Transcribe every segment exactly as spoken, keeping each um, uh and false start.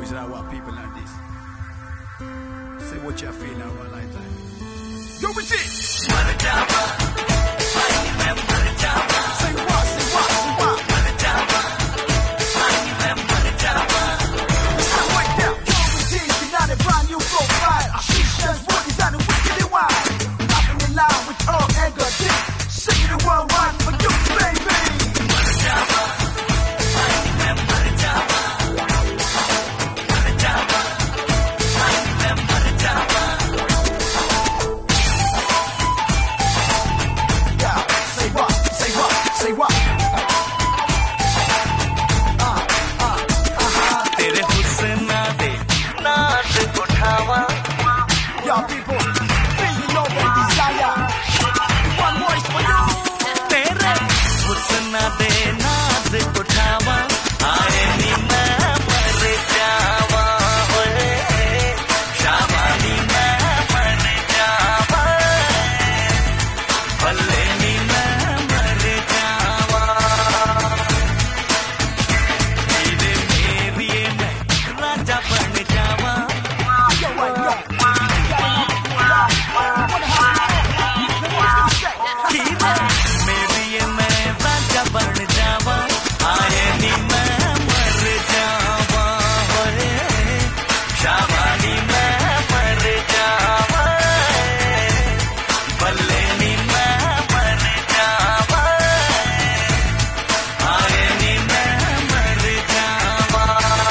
music I want people like this. Say what you feel now like that. Go with it! Maradama, I am Maradama. Say what, say what, say what? Maradama, I am Maradama. So wait now, go with it, you're not a brand new profile. She says what is that a wicked wild? Laughing in line with all anger deep. Singing the world wide for you, baby. Maradama, I am Maradama. Maradama, I am Maradama. Yeah, say what, say what, say what? Ah, ah, ah. Tere husna de naaz uthawa. Yeah, people, feeling love and desire. One voice for you. Tere husna de naaz uthawa. Aye ni main mar jawa. Hoye shabani main mar jawa. Balle ni main mar jawa. Teere meriye main raja ban jawa. Yo, yo, yo. Meriye main raja ban jawa. Aye ni main mar jawa. Hoye shabani main mar jawa. Balle ni main mar jawa. Aye ni main mar jawa.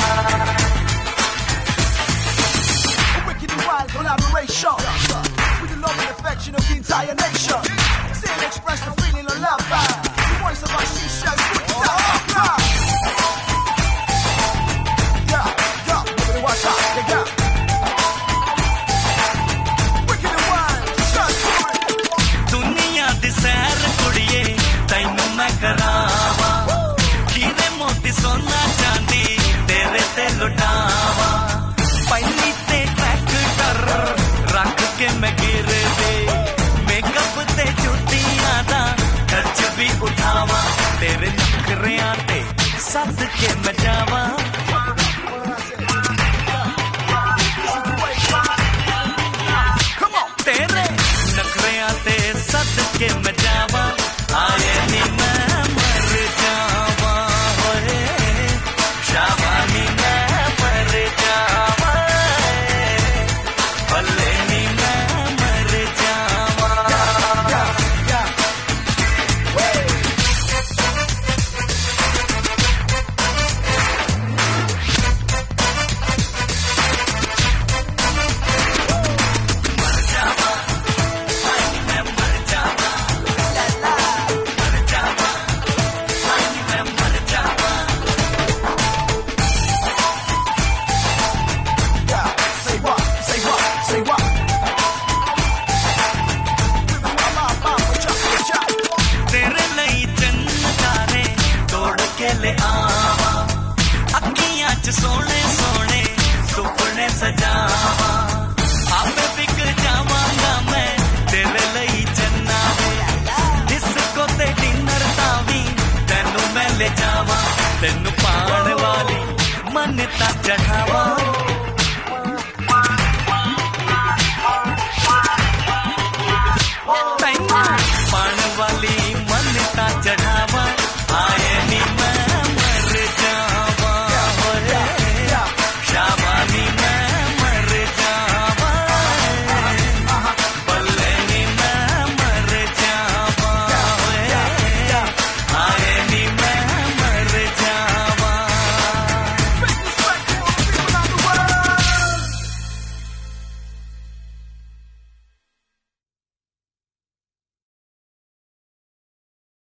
A wicked and wild collaboration with the love and affection of the entire nation. Say and express the feeling of love. The voice of our Shisha is good stuff. Yeah, yeah, nobody watch out, yeah, yeah. Wicked and wild, just do it. Duniya di sair kudiye, tainu main karawa. Heere moti sona chandi, tere te lutawa. Paini te tractor, rakh ke main gire de. Makeup te chutiyan da, kharch bhi uthawa. Tere nakhreyan te, sad ke main jawa. Tere nakhreyan te, sad ke main jawa. Aaye ni main mar jawa. Hoye shabani main mar jawa. Balle ni main mar jawa. Say what, say what, say what? तेरे ਲਈ ਚੰਨਾਰੇ ਤੋੜ ਕੇ ਲਿਆਵਾ ਅੱਖੀਆਂ 'ਚ ਸੋਹਣੇ ਸੋਹਣੇ ਸੁਪਨੇ ਸਜਾਵਾ ਆਪੇ ਵਿਕ ਜਾਵਾਂਗਾ ਮੈਂ ਤੇਰੇ ਲਈ ਚੰਨਾਰੇ ਡਿਸਕੋ ਤੇ ਡਿਨਰ ਤਾਂ ਵੀ ਤੈਨੂੰ ਮੈਂ ਲੈ ਜਾਵਾਂ ਤੈਨੂੰ ਪਾਣ ਵਾਲੀ ਮਨ ਤਾਂ ਚੜਾਵਾ